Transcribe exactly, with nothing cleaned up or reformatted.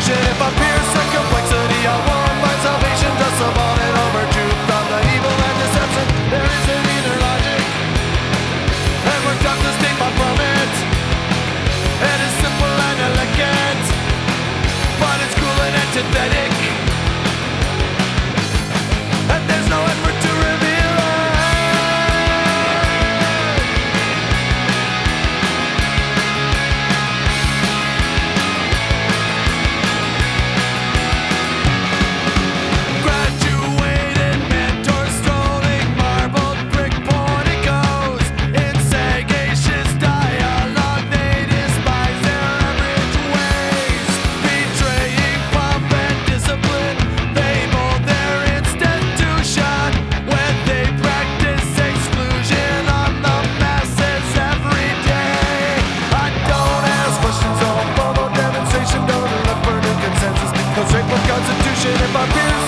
confusion. If I pierce the complexity, I won't find salvation. Just a mullet over truth from the evil and deception. There isn't either logic, and we're taught to stay far from it. And it's simple and elegant, but it's cruel and antithetic. And there's no effort to reveal it. Graduated mentors, strolling marbled brick porticos. In sagacious dialogue, they despise their average ways. Betraying pomp and discipline, fable their institution. When they practice exclusion on the masses every day. I don't ask questions, don't follow demonstration. Don't look for new consensus, go straight for constitution. If I pierce